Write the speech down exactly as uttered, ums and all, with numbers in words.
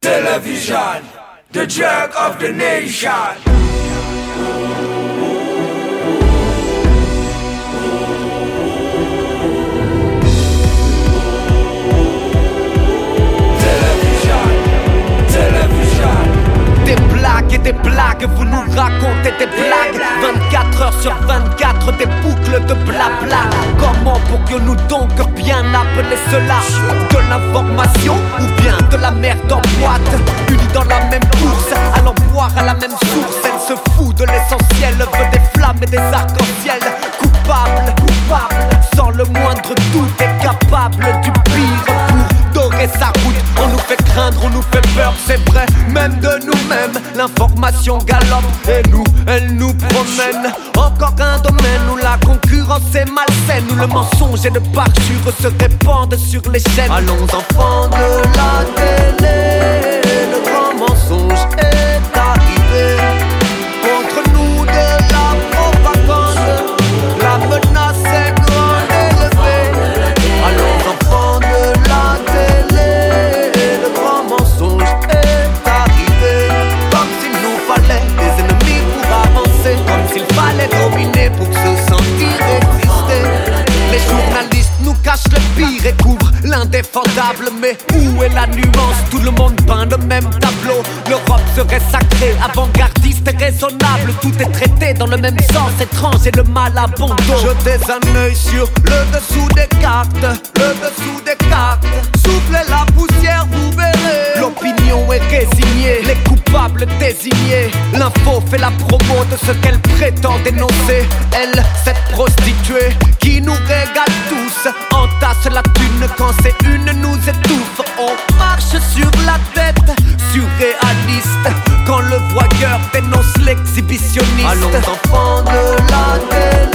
Television, the drug of the nation. Des blagues et des blagues, vous nous racontez des blagues. Vingt-quatre heures sur vingt-quatre, des boucles de blabla. Comment pourrions-nous donc bien appeler cela de l'information ou bien de la merde en boîte? Unis dans la même course, allant boire à la même source. Elle se fout de l'essentiel, veut des flammes et des arcs-en-ciel. Coupable, coupable, sans le moindre doute, est capable du pire pour dorer sa route. On nous fait craindre, on nous fait peur, c'est vrai, même de nous-mêmes. L'information galope et nous, elle nous promène. Encore un domaine où la concurrence est malsaine, où le mensonge et le parjure se répandent sur les chaînes. Allons enfants de la télé, le grand mensonge est arrivé. Contre nous de la propagande, la menace est grande élevée. Allons enfants de la télé, le grand mensonge est arrivé. Comme s'il nous fallait des ennemis pour avancer, comme s'il fallait dominer pour se sentir exister. Les journalistes nous cachent le pire et couvrent l'indéfendable. Mais où est la nuance? Tout le monde peint le même tableau. L'Europe serait sacrée, avant-gardiste et raisonnable. Tout est traité dans le même sens, étrange et le mal à bon dos. Jetez un œil sur le dessous des cartes, le dessous des cartes. Soufflez la poussière, vous verrez. L'opinion est résignée, les coupables désignés. L'info fait la promo de ce qu'elle prétend dénoncer. Elle, cette prostituée qui nous régale tous, entasse la thune quand c'est une nous étouffe. On marche sur la tête, surréaliste, quand le voyeur dénonce l'exhibitionniste. Allons enfants de la télé,